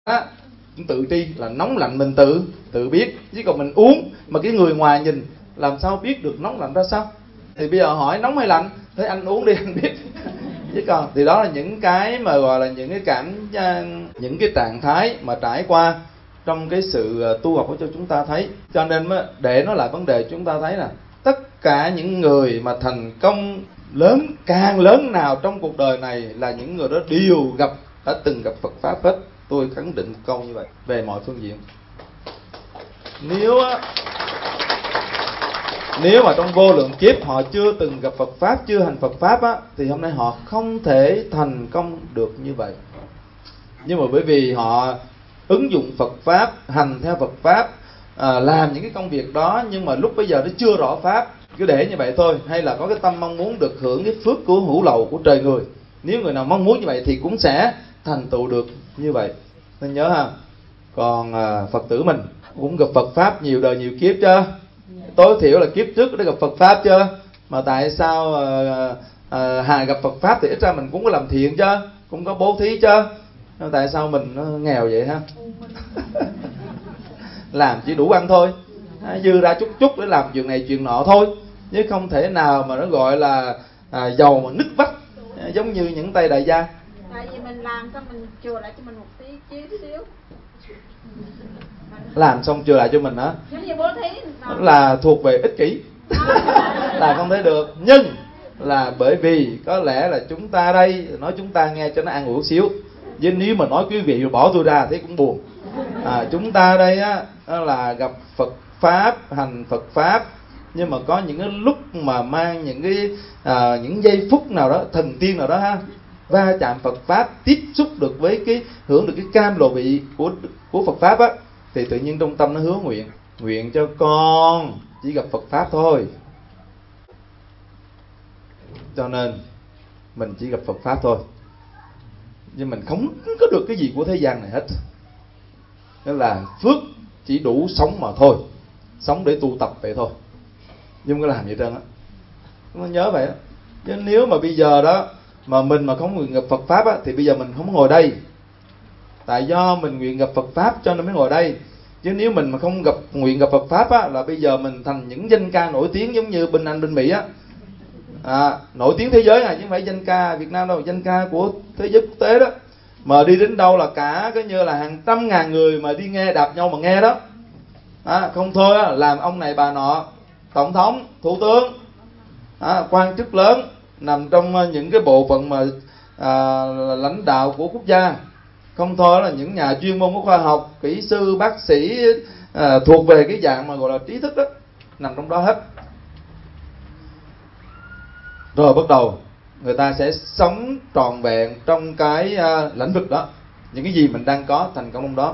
á, tự tri là nóng lạnh mình tự biết, chứ còn mình uống mà cái người ngoài nhìn làm sao biết được nóng lạnh ra sao. Thì bây giờ hỏi nóng hay lạnh, thế anh uống đi anh biết. Chứ còn thì đó là những cái mà gọi là những cái những cái trạng thái mà trải qua trong cái sự tu học cho chúng ta thấy. Cho nên để nói lại vấn đề, chúng ta thấy là tất cả những người mà thành công càng lớn nào trong cuộc đời này là những người đó đều đã từng gặp Phật pháp hết. Tôi khẳng định một câu như vậy về mọi phương diện. Nếu mà trong vô lượng kiếp họ chưa từng gặp Phật pháp, chưa hành Phật pháp á, thì hôm nay họ không thể thành công được như vậy. Nhưng mà bởi vì họ ứng dụng Phật pháp, hành theo Phật pháp, làm những cái công việc đó, nhưng mà lúc bây giờ nó chưa rõ pháp, cứ để như vậy thôi, hay là có cái tâm mong muốn được hưởng cái phước của hữu lậu của trời người. Nếu người nào mong muốn như vậy thì cũng sẽ thành tựu được như vậy. Nên nhớ ha. Còn Phật tử mình cũng gặp Phật pháp nhiều đời nhiều kiếp chưa? Tối thiểu là kiếp trước đã gặp Phật pháp chưa? Mà tại sao gặp Phật pháp thì ít ra mình cũng có làm thiện chứ, cũng có bố thí chứ. Tại sao mình nó nghèo vậy ha? Làm chỉ đủ ăn thôi, dư ra chút để làm chuyện này chuyện nọ thôi, chứ không thể nào mà nó gọi là giàu mà nứt vách giống như những tay đại gia. Tại vì mình làm xong mình chừa lại cho mình một tí xíu. Làm xong chừa lại cho mình hả? Giống như bố thí là thuộc về ích kỷ. Là không thể được. Nhưng là bởi vì có lẽ là chúng ta đây, nói chúng ta nghe cho nó an ủi xíu, chứ nếu mà nói quý vị bỏ tôi ra thì cũng buồn. Chúng ta đây á là gặp Phật pháp, hành Phật pháp, nhưng mà có những cái lúc mà mang những cái những giây phút nào đó thần tiên nào đó ha, va chạm Phật pháp, tiếp xúc được với cái hưởng được cái cam lộ vị của Phật pháp á, thì tự nhiên trong tâm nó hứa nguyện cho con chỉ gặp Phật pháp thôi. Cho nên mình chỉ gặp Phật pháp thôi, nhưng mình không có được cái gì của thế gian này hết. Đó là phước chỉ đủ sống mà thôi, sống để tu tập vậy thôi, nhưng không có làm gì hết trơn á. Nó nhớ vậy á. Chứ nếu mà bây giờ đó mà mình mà không nguyện gặp Phật pháp á, thì bây giờ mình không ngồi đây. Tại do mình nguyện gặp Phật pháp cho nên mới ngồi đây. Chứ nếu mình mà không nguyện gặp Phật pháp á, là bây giờ mình thành những danh ca nổi tiếng giống như bên Anh bên Mỹ á, nổi tiếng thế giới chứ không phải danh ca Việt Nam đâu, danh ca của thế giới quốc tế đó. Mà đi đến đâu là cả cái như là hàng trăm ngàn người mà đi nghe, đạp nhau mà nghe đó. Không thôi á, làm ông này bà nọ, tổng thống, thủ tướng, quan chức lớn nằm trong những cái bộ phận mà lãnh đạo của quốc gia. Không thôi là những nhà chuyên môn của khoa học, kỹ sư, bác sĩ, thuộc về cái dạng mà gọi là trí thức đó, nằm trong đó hết. Rồi bắt đầu người ta sẽ sống trọn vẹn trong cái lĩnh vực đó, những cái gì mình đang có thành công trong đó.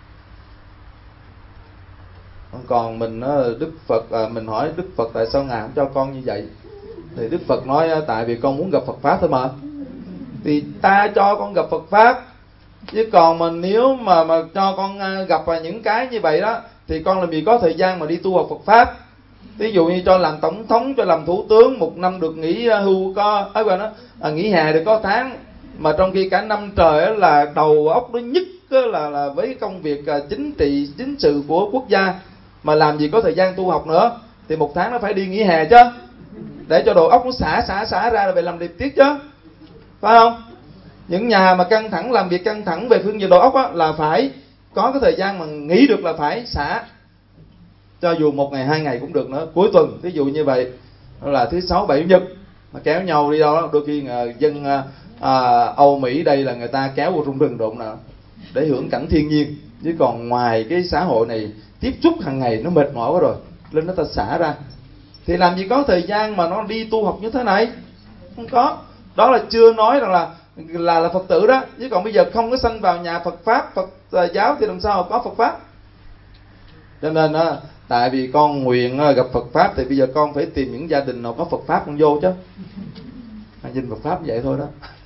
Còn mình Đức Phật, mình hỏi Đức Phật tại sao ngài không cho con như vậy, thì Đức Phật nói tại vì con muốn gặp Phật pháp thôi mà. Thì ta cho con gặp Phật pháp, chứ còn mà nếu mà cho con gặp những cái như vậy đó, thì con làm gì có thời gian mà đi tu học Phật pháp. Ví dụ như cho làm tổng thống, cho làm thủ tướng, một năm được nghỉ hưu nghỉ hè được có tháng, mà trong khi cả năm trời là đầu óc nó nhức là với công việc chính trị chính sự của quốc gia, mà làm gì có thời gian tu học nữa. Thì một tháng nó phải đi nghỉ hè chứ, để cho đầu óc nó xả ra rồi về làm việc tiếp chứ, phải không? Những nhà mà căng thẳng, làm việc căng thẳng về phương diện đầu óc á, là phải có cái thời gian mà nghỉ được là phải xả, cho dù 1 ngày 2 ngày cũng được nữa, cuối tuần ví dụ như vậy, là thứ sáu bảy chủ nhật mà kéo nhau đi đâu đó. Đôi khi dân Âu Mỹ đây là người ta kéo vào trong rừng độn nào để hưởng cảnh thiên nhiên, chứ còn ngoài cái xã hội này tiếp xúc hàng ngày nó mệt mỏi quá rồi, lên nó ta xả ra, thì làm gì có thời gian mà nó đi tu học như thế này. Không có. Đó là chưa nói rằng là Phật tử đó, chứ còn bây giờ không có sanh vào nhà Phật pháp, Phật giáo thì làm sao có Phật pháp. Cho nên tại vì con nguyện gặp Phật pháp, thì bây giờ con phải tìm những gia đình nào có Phật pháp con vô chứ. Nhìn Phật pháp vậy thôi đó.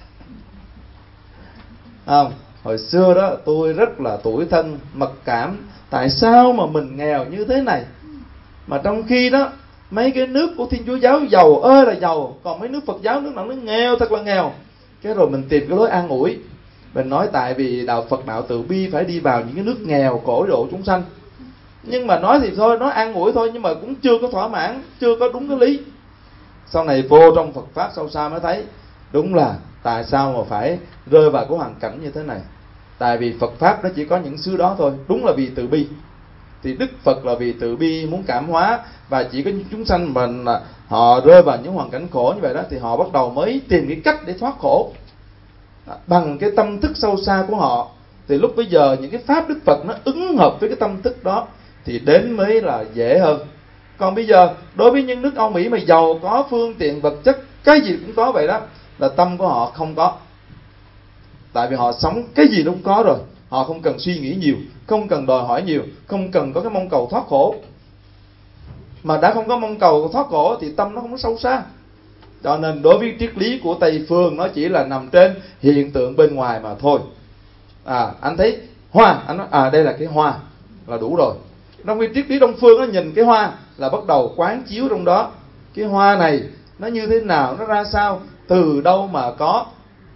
Không, hồi xưa đó tôi rất là tủi thân mặc cảm, tại sao mà mình nghèo như thế này, mà trong khi đó mấy cái nước của Thiên Chúa giáo giàu ơi là giàu, còn mấy nước Phật giáo nước nào nó nghèo thật là nghèo. Cái rồi mình tìm cái lối an ủi, Mình nói tại vì đạo Phật, đạo từ bi phải đi vào những cái nước nghèo khổ độ chúng sanh. Nhưng mà nói thì thôi, nói an ủi thôi, nhưng mà cũng chưa có thỏa mãn, chưa có đúng cái lý. Sau này vô trong Phật Pháp sâu xa mới thấy đúng là tại sao mà phải rơi vào cái hoàn cảnh như thế này. Tại vì Phật Pháp nó chỉ có những xứ đó thôi. Đúng là vì từ bi. Thì Đức Phật là vì từ bi muốn cảm hóa, và chỉ có chúng sanh mình họ rơi vào những hoàn cảnh khổ như vậy đó, thì họ bắt đầu mới tìm cái cách để thoát khổ bằng cái tâm thức sâu xa của họ. Thì lúc bây giờ những cái pháp Đức Phật nó ứng hợp với cái tâm thức đó thì đến mới là dễ hơn. Còn bây giờ đối với những nước Âu Mỹ mà giàu có phương tiện vật chất, cái gì cũng có vậy đó, là tâm của họ không có. Tại vì họ sống cái gì cũng có rồi, họ không cần suy nghĩ nhiều, không cần đòi hỏi nhiều, không cần có cái mong cầu thoát khổ. Mà đã không có mong cầu thoát khổ thì tâm nó không có sâu xa. Cho nên đối với triết lý của Tây Phương, nó chỉ là nằm trên hiện tượng bên ngoài mà thôi. Anh thấy hoa, anh nói đây là cái hoa là đủ rồi. Trong cái triết lý Đông Phương, nó nhìn cái hoa là bắt đầu quán chiếu trong đó. Cái hoa này nó như thế nào, nó ra sao, từ đâu mà có,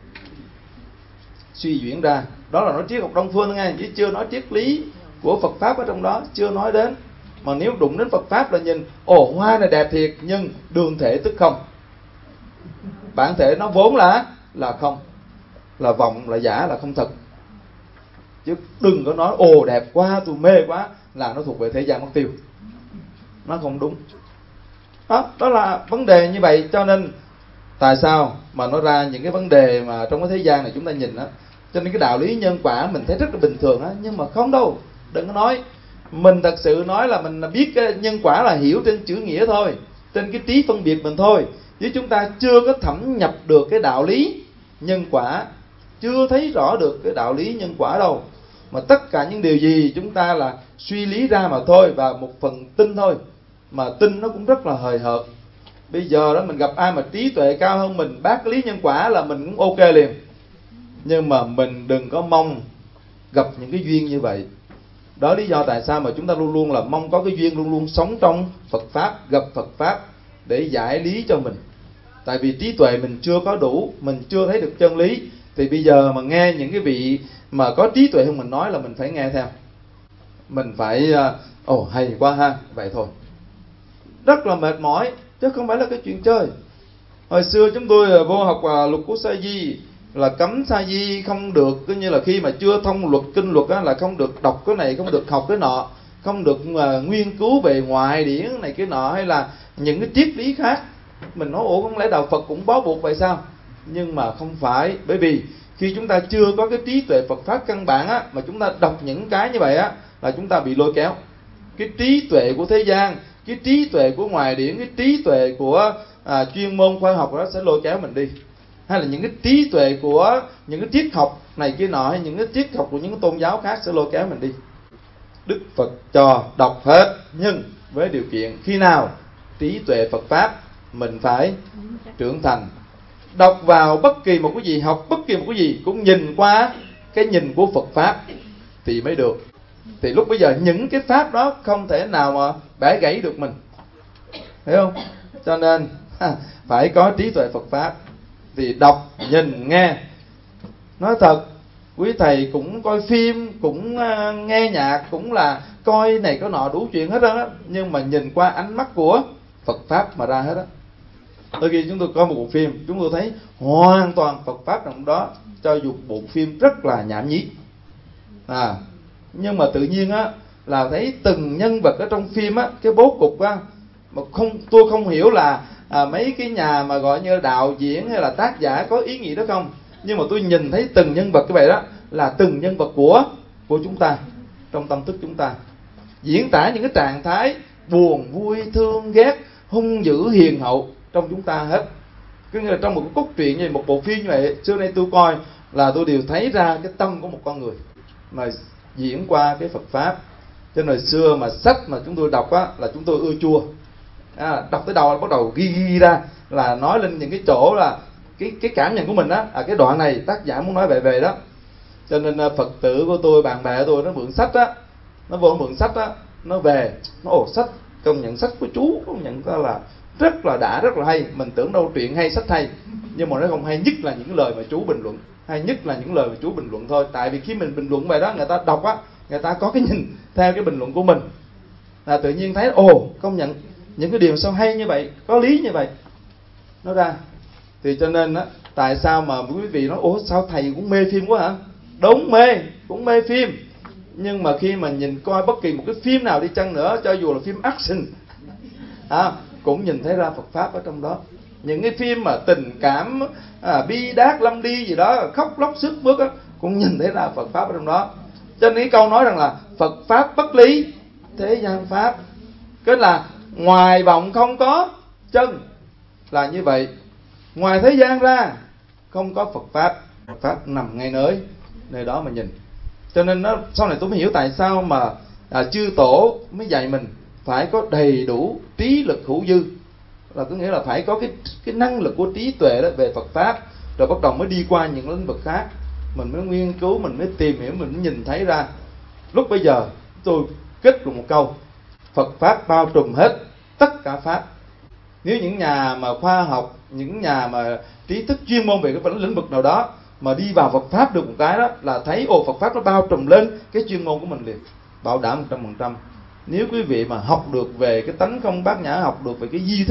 suy diễn ra. Đó là nói triết học Đông Phương nghe, chứ chưa nói triết lý của Phật Pháp ở trong đó, chưa nói đến. Mà nếu đụng đến Phật Pháp là nhìn, hoa này đẹp thiệt, nhưng đường thể tức không. Bản thể nó vốn là không, là vọng, là giả, là không thật. Chứ đừng có nói đẹp quá, tôi mê quá, là nó thuộc về thế gian mất tiêu. Nó không đúng. Đó là vấn đề như vậy. Cho nên tại sao mà nó ra những cái vấn đề mà trong cái thế gian này chúng ta nhìn đó. Cho nên cái đạo lý nhân quả mình thấy rất là bình thường á, nhưng mà không đâu. Đừng có nói. Mình thật sự nói là mình biết cái nhân quả là hiểu trên chữ nghĩa thôi, trên cái trí phân biệt mình thôi, chứ chúng ta chưa có thẩm nhập được cái đạo lý nhân quả, chưa thấy rõ được cái đạo lý nhân quả đâu. Mà tất cả những điều gì chúng ta là suy lý ra mà thôi, và một phần tin thôi. Mà tin nó cũng rất là hời hợt. Bây giờ đó mình gặp ai mà trí tuệ cao hơn mình, bác lý nhân quả là mình cũng ok liền. Nhưng mà mình đừng có mong gặp những cái duyên như vậy. Đó lý do tại sao mà chúng ta luôn luôn là mong có cái duyên, luôn luôn sống trong Phật Pháp, gặp Phật Pháp để giải lý cho mình. Tại vì trí tuệ mình chưa có đủ, mình chưa thấy được chân lý. Thì bây giờ mà nghe những cái vị mà có trí tuệ hơn mình nói là mình phải nghe theo. Mình phải hay quá ha, vậy thôi. Rất là mệt mỏi, chứ không phải là cái chuyện chơi. Hồi xưa chúng tôi vô học luật của Sa Di, là cấm Sa Di không được, cứ như là khi mà chưa thông luật kinh luật á, là không được đọc cái này, không được học cái nọ, không được nghiên cứu về ngoại điển này cái nọ, hay là những cái triết lý khác. Mình nói không lẽ đạo Phật cũng bó buộc vậy sao? Nhưng mà không phải. Bởi vì khi chúng ta chưa có cái trí tuệ Phật Pháp căn bản á, mà chúng ta đọc những cái như vậy á, là chúng ta bị lôi kéo. Cái trí tuệ của thế gian, cái trí tuệ của ngoại điển, cái trí tuệ của chuyên môn khoa học đó sẽ lôi kéo mình đi. Hay là những cái trí tuệ của những cái triết học này kia nọ, hay những cái triết học của những cái tôn giáo khác sẽ lôi kéo mình đi. Đức Phật cho đọc hết, nhưng với điều kiện khi nào trí tuệ Phật Pháp mình phải trưởng thành. Đọc vào bất kỳ một cái gì, học bất kỳ một cái gì cũng nhìn qua cái nhìn của Phật Pháp thì mới được. Thì lúc bây giờ những cái pháp đó không thể nào mà bẻ gãy được mình, hiểu không? Cho nên phải có trí tuệ Phật Pháp. Thì đọc, nhìn, nghe. Nói thật, quý thầy cũng coi phim, cũng nghe nhạc, cũng là coi này có nọ đủ chuyện hết á, nhưng mà nhìn qua ánh mắt của Phật Pháp mà ra hết á. Đôi khi chúng tôi coi một bộ phim, chúng tôi thấy hoàn toàn Phật Pháp trong đó, cho dù bộ phim rất là nhảm nhí. Nhưng mà tự nhiên á, là thấy từng nhân vật ở trong phim á, cái bố cục á, mà tôi không hiểu là mấy cái nhà mà gọi như đạo diễn hay là tác giả có ý nghĩ đó không. Nhưng mà tôi nhìn thấy từng nhân vật như vậy đó, là từng nhân vật của chúng ta, trong tâm thức chúng ta, diễn tả những cái trạng thái buồn, vui, thương, ghét, hung dữ, hiền hậu trong chúng ta hết. Cứ như là trong một cái cốt truyện như một bộ phim như vậy, xưa nay tôi coi là tôi đều thấy ra cái tâm của một con người mà diễn qua cái Phật Pháp. Cho nên hồi xưa mà sách mà chúng tôi đọc á, là chúng tôi ưa chua. Đọc tới đầu là bắt đầu ghi ra, là nói lên những cái chỗ là cái cảm nhận của mình á, cái đoạn này tác giả muốn nói về đó. Cho nên Phật tử của tôi, bạn bè của tôi, nó mượn sách á, nó vô mượn sách á, nó về, nó sách, công nhận sách của chú, công nhận là rất là đã, rất là hay. Mình tưởng đâu truyện hay, sách hay, nhưng mà nó không hay nhất là những cái lời mà chú bình luận. hay nhất là những lời mà Chúa bình luận thôi. Tại vì khi mình bình luận về đó, người ta đọc á, người ta có cái nhìn theo cái bình luận của mình, tự nhiên thấy công nhận những cái điều sao hay như vậy, có lý như vậy nó ra. Thì cho nên á, tại sao mà quý vị nói sao thầy cũng mê phim quá hả? Đúng, cũng mê phim, nhưng mà khi mà nhìn coi bất kỳ một cái phim nào đi chăng nữa, cho dù là phim action cũng nhìn thấy ra Phật pháp ở trong đó. Những cái phim mà tình cảm bi đát lâm ly gì đó, khóc lóc sướt mướt á, cũng nhìn thấy ra Phật pháp ở trong đó. Cho nên cái câu nói rằng là Phật pháp bất lý, thế gian pháp, tức là ngoài vọng không có chân, là như vậy. Ngoài thế gian ra không có Phật pháp nằm ngay nơi đó mà nhìn. Cho nên nó sau này tôi mới hiểu tại sao mà chư tổ mới dạy mình phải có đầy đủ trí lực hữu dư, là có nghĩa là phải có cái năng lực của trí tuệ đó về Phật pháp, rồi bắt đầu mới đi qua những lĩnh vực khác, mình mới nghiên cứu, mình mới tìm hiểu, mình mới nhìn thấy ra. Lúc bây giờ tôi kết luận một câu: Phật pháp bao trùm hết tất cả pháp. Nếu những nhà mà khoa học, những nhà mà trí thức chuyên môn về cái lĩnh vực nào đó mà đi vào Phật pháp được một cái đó, là thấy Phật pháp nó bao trùm lên cái chuyên môn của mình liền, bảo đảm 100%. Nếu quý vị mà học được về cái tánh không bát nhã, học được về cái di thức